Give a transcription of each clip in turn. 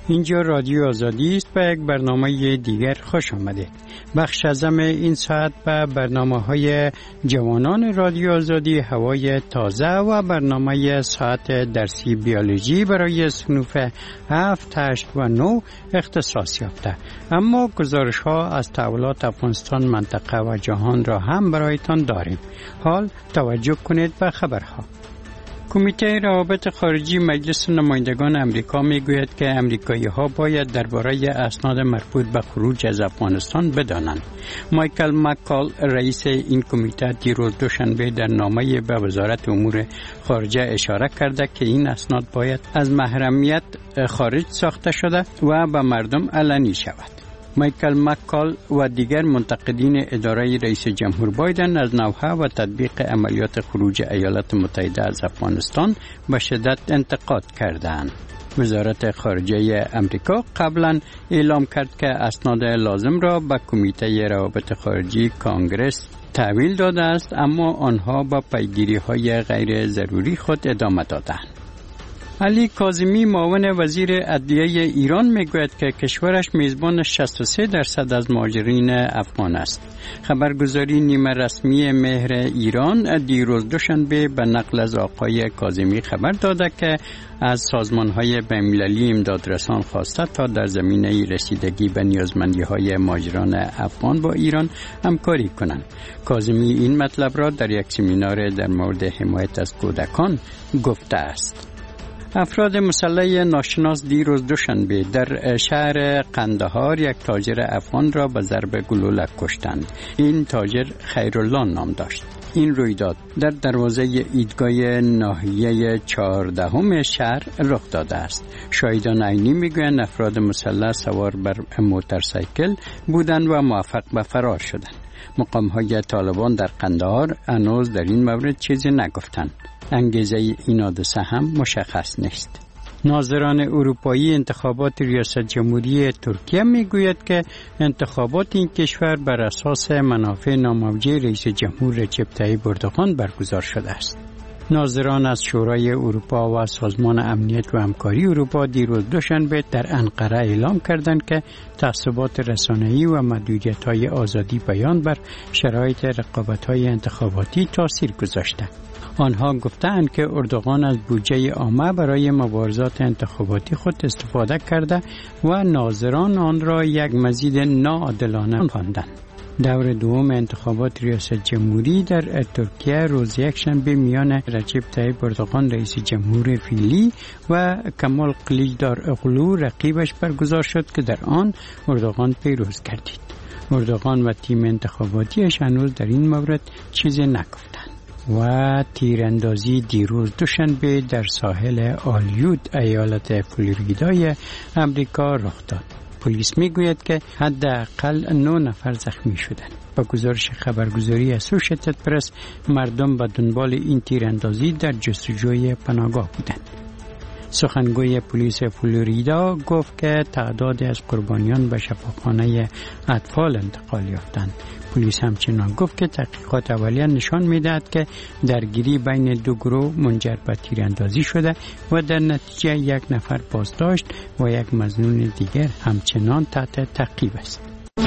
اینجا رادیو آزادی است. به یک برنامه دیگر خوش آمدید. بخش ازم این ساعت به برنامه‌های جوانان رادیو آزادی، هوای تازه و برنامه ساعت درسی بیولوژی برای صنوف 7، 8 و 9 اختصاص یافته. اما گزارش‌ها از تحولات افغانستان، منطقه و جهان را هم برایتان داریم. حال توجه کنید به خبرها. کمیته روابط خارجی مجلس نمایندگان امریکا میگوید که امریکایی‌ها باید درباره اسناد مربوط به خروج از افغانستان بدانند. مایکل مکال رئیس این کمیته دیروز دوشنبه در نامه‌ای به وزارت امور خارجه اشاره کرده که این اسناد باید از محرمیت خارج ساخته شده و به مردم علنی شود. مایکل مکال و دیگر منتقدین اداره رئیس جمهور بایدن از نوحه و تطبیق عملیات خروج ایالات متحده از افغانستان به شدت انتقاد کردند. وزارت خارجه امریکا قبلا اعلام کرد که اسناد لازم را به کمیته روابط خارجی کانگرس تحویل داده است، اما آنها با پیگیری‌های غیر ضروری خود ادامه دادند. علی کاظمی معاون وزیر عدلیه ایران میگوید که کشورش میزبان 63% از مهاجرین افغان است. خبرگزاری نیمه رسمی مهر ایران دیروز دوشنبه به نقل از آقای کاظمی خبر داده که از سازمان‌های بین‌المللی امدادرسان خواسته تا در زمینه رسیدگی به نیازمندی‌های مهاجران افغان با ایران همکاری کنند. کاظمی این مطلب را در یک سمینار در مورد حمایت از کودکان گفته است. افراد مسلح ناشناس دیروز دوشنبه در شهر قندهار یک تاجر افغان را به ضرب گلوله کشتند. این تاجر خیرالله نام داشت. این رویداد در دروازه ایدگاه ناحیه 14 شهر رخ داده است. شاهدان عینی میگویند افراد مسلح سوار بر موتورسایکل بودند و موفق به فرار شدند. مقام‌های طالبان در قندهار هنوز در این مورد چیزی نگفتند. انگیزه این حادثه هم مشخص نیست. ناظران اروپایی انتخابات ریاست جمهوری ترکیه میگوید که انتخابات این کشور بر اساس منافع ناموجه رئیس جمهور رجب طیب اردوغان برگزار شده است. ناظران از شورای اروپا و سازمان امنیت و همکاری اروپا دیروز دوشنبه در انقره اعلام کردند که تعصبات رسانه‌ای و محدودیت‌های آزادی بیان بر شرایط رقابت‌های انتخاباتی تاثیر گذاشته. آنها گفتند که اردوغان از بودجه عامه برای مبارزات انتخاباتی خود استفاده کرده و ناظران آن را یک مزید ناعادلانه خواندند. دور دوم انتخابات ریاست جمهوری در ترکیه روز یکشنبه میان رجب طیب اردوغان رئیس جمهور فعلی و کمال کلیچداروغلو رقیبش برگزار شد که در آن اردوغان پیروز گردید. اردوغان و تیم انتخاباتیش هنوز در این مورد چیزی نگفتند. و تیراندازی دیروز دوشنبه در ساحل آلیود ایالت فلوریدای امریکا رخ داد. پلیس میگوید که حداقل 9 نفر زخمی شدند. با گزارش خبرگزاری اسوشیتد پرس، مردم به دنبال این تیراندازی در جستجوی پناهگاه بودند. سخنگوی پلیس فلوریدا گفت که تعدادی از قربانیان به شفاخانه اطفال انتقال یافتند. پلیس همچنان گفت که تحقیقات اولیه نشان می‌دهد که درگیری بین دو گروه منجر به تیراندازی شده و در نتیجه یک نفر بازداشت و یک مظنون دیگر همچنان تحت تعقیب است.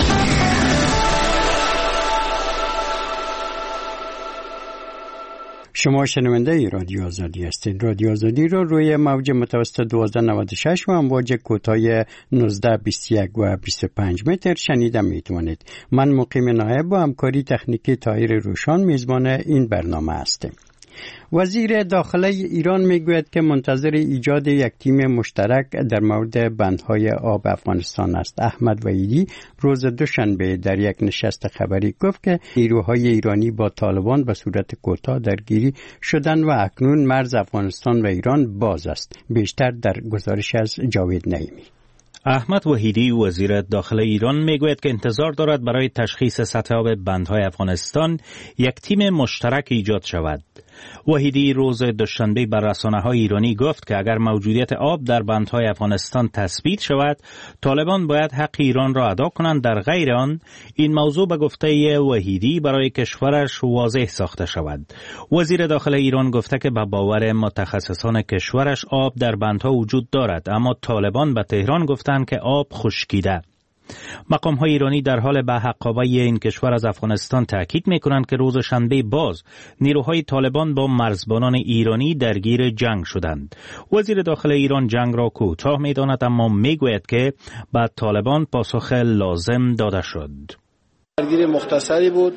شما شنونده رادیو آزادی هستید. رادیو آزادی را روی موج متوسط 1296 و امواج کوتاه 19، 21 و 25 متر شنیده میتوانید. من مقیم نایب با همکاری تکنیکی طاهر روشان میزبان این برنامه هستم. وزیر داخله ایران میگوید که منتظر ایجاد یک تیم مشترک در مورد بندهای آب افغانستان است. احمد وحیدی روز دوشنبه در یک نشست خبری گفت که نیروهای ایرانی با طالبان به صورت کوتاه درگیری شدند و اکنون مرز افغانستان و ایران باز است. بیشتر در گزارش از جاوید نعیمی. احمد وحیدی وزیر داخل ایران میگوید که انتظار دارد برای تشخیص سطح آب بندهای افغانستان یک تیم مشترک ایجاد شود. وحیدی روز دوشنبه بر رسانه‌های ایرانی گفت که اگر موجودیت آب در بندهای افغانستان تثبیت شود، طالبان باید حق ایران را ادا کنند، در غیر آن این موضوع به گفته وحیدی برای کشورش واضح ساخته شود. وزیر داخل ایران گفته که به باور متخصصان کشورش آب در بندها وجود دارد، اما طالبان به تهران گفتند که آب خشکیده. مقام‌های ایرانی در حال به حقابه این کشور از افغانستان تاکید می‌کنند که روز شنبه باز نیروهای طالبان با مرزبانان ایرانی درگیر جنگ شدند. وزیر داخل ایران جنگ را کوتاه می‌داند، اما می‌گوید که به طالبان پاسخ لازم داده شد. درگیری مختصری بود،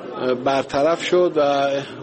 برطرف شد و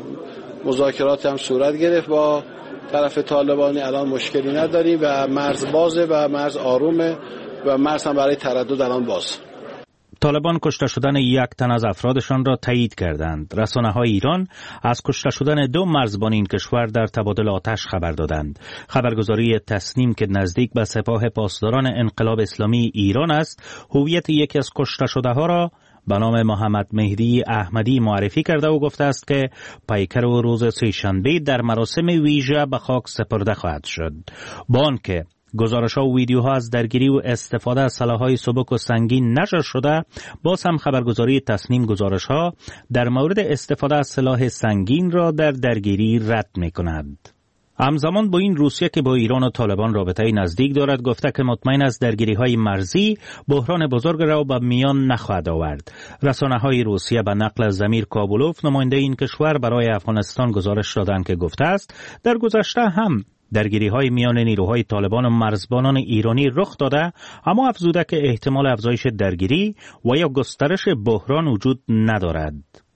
مذاکرات هم صورت گرفت با طرف طالبانی. الان مشکلی نداریم و مرز بازه و مرز آرومه و مرز هم برای تردد الان باز. طالبان کشته شدن یک تن از افرادشان را تایید کردند. رسانه‌های ایران از کشته شدن 2 مرزبان این کشور در تبادل آتش خبر دادند. خبرگزاری تسنیم که نزدیک به سپاه پاسداران انقلاب اسلامی ایران است، هویت یکی از کشته شده‌ها را به نام محمد مهدی احمدی معرفی کرده و گفته است که پیکر و روز سه‌شنبه در مراسم ویژه به خاک سپرده خواهد شد. با آنکه گزارش‌ها و ویدیوها از درگیری و استفاده از سلاح‌های سبک و سنگین نشر شده، باز هم خبرگزاری تسنیم گزارش‌ها در مورد استفاده از سلاح سنگین را در درگیری رد می‌کند. همزمان با این روسیه که با ایران و طالبان رابطه نزدیک دارد گفته که مطمئن است درگیری‌های مرزی بحران بزرگ را به میان نخواهد آورد. رسانه‌های روسیه به نقل از زمیر کابولوف نماینده این کشور برای افغانستان گزارش دادند که گفته است در گذشته هم درگیری‌های میان نیروهای طالبان و مرزبانان ایرانی رخ داده، اما افزوده که احتمال افزایش درگیری و یا گسترش بحران وجود ندارد.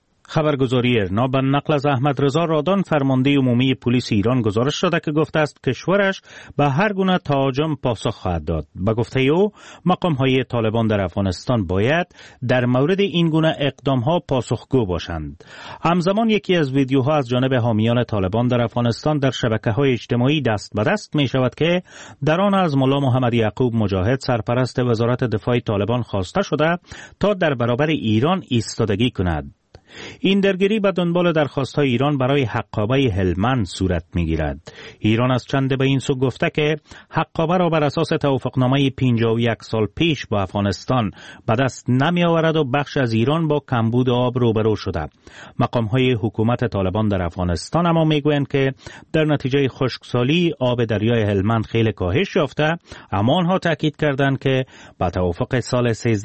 خبرگزاری ارنا به نقل از احمد رضا رادان فرمانده عمومی پلیس ایران گزارش داده که گفته است کشورش به هر گونه تهاجم پاسخ خواهد داد. به گفته او مقام‌های طالبان در افغانستان باید در مورد این گونه اقدام‌ها پاسخگو باشند. همزمان یکی از ویدیوها از جانب حامیان طالبان در افغانستان در شبکه‌های اجتماعی دست به دست می‌شود که در آن از ملا محمد یعقوب مجاهد سرپرست وزارت دفاع طالبان خواسته شده تا در برابر ایران ایستادگی کند. این درگیری به دنبال درخواست‌های ایران برای حقابه هلمند صورت می‌گیرد. ایران از چند به این سو گفته که حقابه را بر اساس توافقنامه 51 سال پیش با افغانستان به دست نمی‌آورد و بخش از ایران با کمبود آب روبرو شده. مقام‌های حکومت طالبان در افغانستان اما می‌گویند که در نتیجه خشکسالی آب دریای هلمند خیلی کاهش یافته، اما آنها تاکید کردند که با توافق سال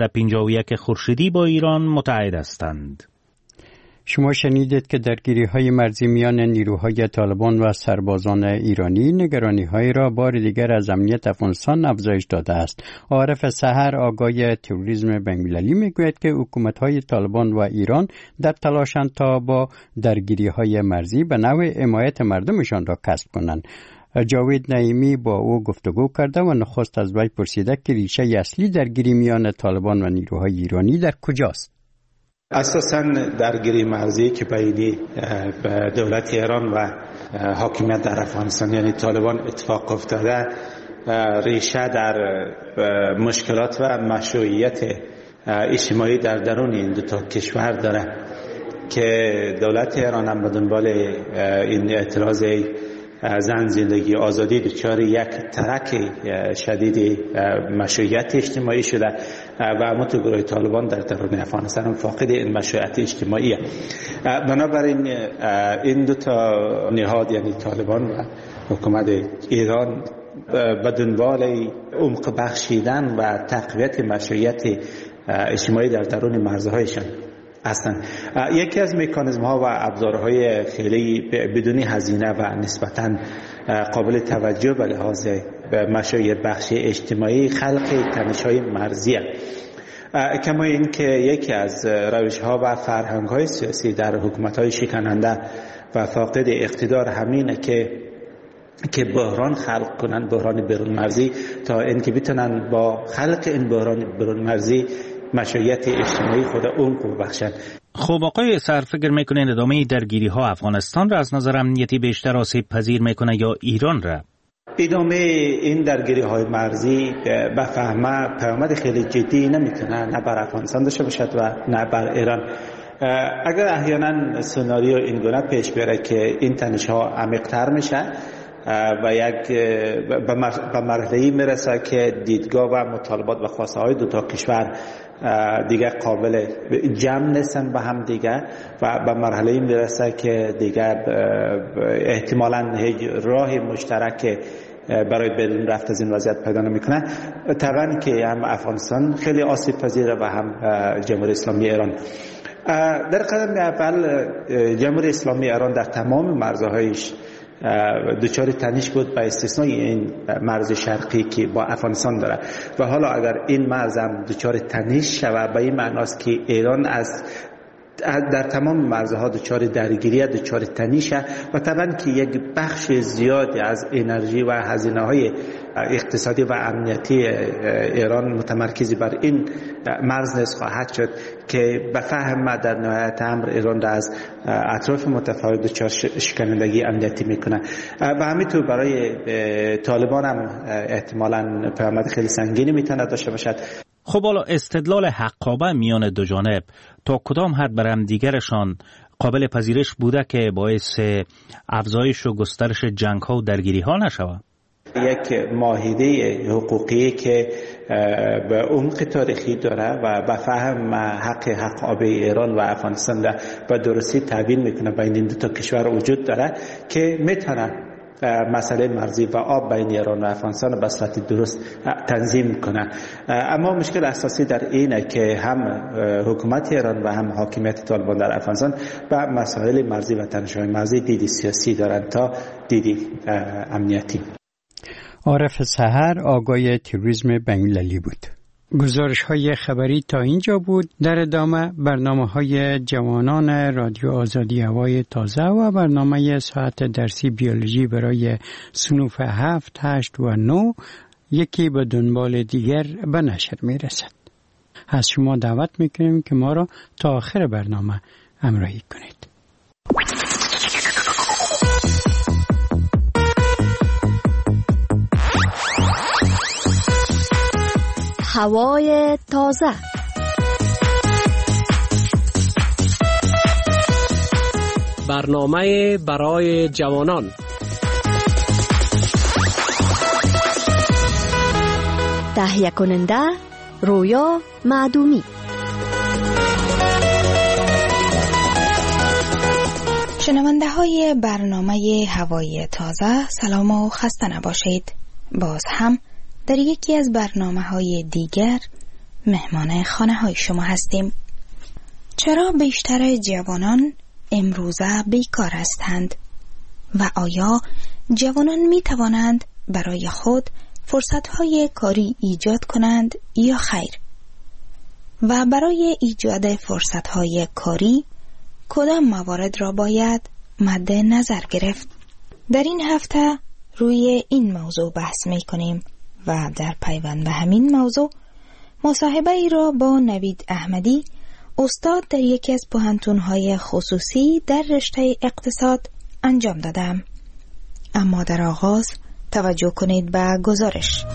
1351 خورشیدی با ایران متعهد هستند. شما شنیدید که درگیری‌های مرزی میان نیروهای طالبان و سربازان ایرانی نگرانی‌های را بار دیگر از امنیت افغانستان افزایش داده است. عارف سحر آگای تروریسم بین‌المللی میگوید که حکومت‌های طالبان و ایران در تلاشند تا با درگیری‌های مرزی به نوع حمایت مردمشان را کسب کنند. جاوید نعیمی با او گفتگو کرده و نخست از وی پرسیده که ریشه اصلی درگیری میان طالبان و نیروهای ایرانی در کجاست؟ اساساً درگیری مرزی که بین دولت ایران و حاکمیت در افغانستان یعنی طالبان اتفاق افتاده ریشه در مشکلات و مشروعیت اجتماعی در درون این دو تا کشور داره که دولت ایران هم به دنبال این اعتراض زن زندگی آزادی دچار یک ترک شدید مشروعیت اجتماعی شده و اما تو گروه طالبان در درون افغانستان فاقد این مشروعیت اجتماعی. بنابراین این دو تا نهاد یعنی طالبان و حکومت ایران به دنبال عمق بخشیدن و تقویت مشروعیت اجتماعی در درون مرزهایشان هستند. یکی از مکانیزم ها و ابزارهای خیلی بدون هزینه و نسبتاً قابل توجه به لحاظ مشروعیت بخشی اجتماعی خلق تنش‌های مرزی است. کما این که یکی از روش ها و فرهنگ های سیاسی در حکومت های شکننده و فاقد اقتدار همینه که بحران خلق کنن، بحران بیرون مرزی، تا اینکه بتونن با خلق این بحران بیرون مرزی مشروعیت اجتماعی خود عمق بخشند. خب آقای سر فکر میکنین ادامه درگیری ها افغانستان را از نظر امنیتی بیشتر آسیب پذیر میکنه یا ایران را؟ ادامه این درگیری های مرزی به فهمه پیامد خیلی جدی نمیتونه نه بر افغانستان داشته باشد و نه بر ایران. اگر احیانا سناریو این گونه پیش بره که این تنش ها عمیق‌تر میشه و یک به مرحله‌ای میرسه که دیدگاه و مطالبات و خواسته های دو تا کشور دیگه قابل جمع نیستن به هم دیگه و به مرحله‌ای میرسه که دیگه احتمالاً هیچ راه مشترک برای بدون رفت از این وضعیت پیدا نمیکنه. طبعا که هم افغانستان خیلی آسیب پذیره و هم جمهوری اسلامی ایران. در قدم اول جمهوری اسلامی ایران در تمام مرزهایش دچار تنش بود به استثنای این مرز شرقی که با افغانستان داره و حالا اگر این مرز هم دچار تنش شود به این معناست که ایران در تمام مرزها دچار درگیری دچار تنشه و طبعا که یک بخش زیادی از انرژی و هزینه‌های اقتصادی و امنیتی ایران متمرکز بر این مرز نیست خواهد شد که به فهم در نهایت امر ایران را از اطراف متفاوت دچار شکنندگی امنیتی میکنه و همینطور برای طالبان هم احتمالاً پیامد خیلی سنگینی میتونه داشته باشد. خب حالا استدلال حقابه میان دو جانب تا کدام حد بر هم دیگرشان قابل پذیرش بوده که باعث افزایش و گسترش جنگ ها و درگیری ها نشود؟ یک معاهده حقوقی که به عمق تاریخی داره و به فهم حق آبی ایران و افغانستان را به درستی تعبیر میکنه بین این دو تا کشور وجود داره که میتونه مسئله مرزی و آب بین ایران و افغانستان به صورت درست تنظیم کنه. اما مشکل اساسی در اینه که هم حکومت ایران و هم حاکمیت طالبان در افغانستان به مسائل مرزی و تنش‌های مرزی دیدی سیاسی دارند تا دیدی امنیتی. عارف سحر آگای تروریسم بین‌المللی بود. گزارش های خبری تا اینجا بود. در ادامه برنامه های جوانان رادیو آزادی هوای تازه و برنامه ساعت درسی بیولوژی برای صنوف 7, 8 و 9 یکی به دنبال دیگر به نشر می رسد. از شما دعوت میکنیم که ما را تا آخر برنامه همراهی کنید. هوای تازه. برنامه برای جوانان. تهیه کننده رویا معدومی. شنونده های برنامه هوای تازه، سلام و خسته نباشید. باز هم در یکی از برنامه‌های دیگر مهمان خانه‌های شما هستیم. چرا بیشتر جوانان امروزه بیکار هستند و آیا جوانان می توانند برای خود فرصت‌های کاری ایجاد کنند یا خیر؟ و برای ایجاد فرصت‌های کاری کدام موارد را باید مد نظر گرفت؟ در این هفته روی این موضوع بحث می کنیم و در پیوند به همین موضوع مصاحبه ای را با نوید احمدی، استاد در یکی از پوهنتون‌های خصوصی در رشته اقتصاد انجام دادم. اما در آغاز توجه کنید به گزارش.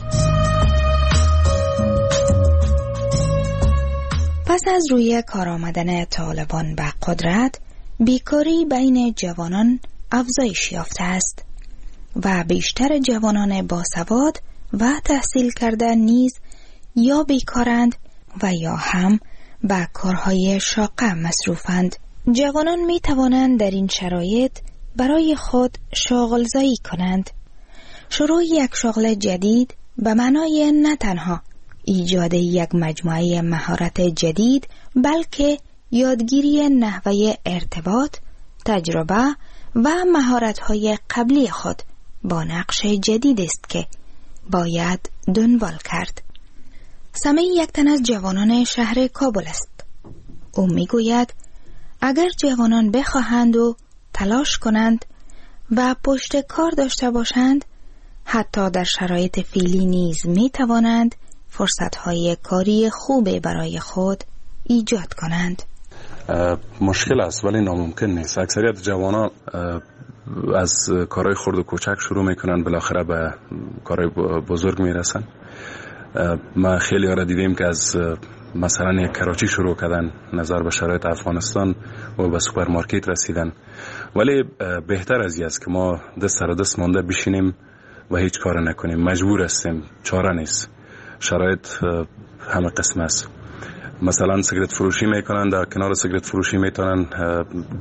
پس از روی کار آمدن طالبان به قدرت، بیکاری بین جوانان افزایش یافته است و بیشتر جوانان باسواد و تحصیل کرده نیز یا بیکارند و یا هم به کارهای شاقه مصروفند. جوانان می توانند در این شرایط برای خود شغل‌زایی کنند. شروع یک شغل جدید به معنای نه تنها ایجاد یک مجموعه مهارت جدید، بلکه یادگیری نحوه ارتباط، تجربه و مهارت‌های قبلی خود با نقش جدید است که باید دنبال کرد. سمی یک تن از جوانان شهر کابل است. او میگوید اگر جوانان بخواهند و تلاش کنند و پشت کار داشته باشند، حتی در شرایط فعلی نیز می توانند فرصت‌های کاری خوب برای خود ایجاد کنند. مشکل است ولی ناممکن نیست. اکثریت جوانان از کارهای خرد و کوچک شروع میکنن، بالاخره به کارهای بزرگ میرسن. ما خیلی ها را دیدیم که از مثلا یک کراچی شروع کردن نظر به شرایط افغانستان و به سوپرمارکت رسیدن. ولی بهتر از این است که ما دست سر دست مانده بشینیم و هیچ کار نکنیم. مجبور هستیم، چاره نیست. شرایط همه قسم است. مثلا سیگارت فروشی میکنن، در کنار سیگارت فروشی میتونن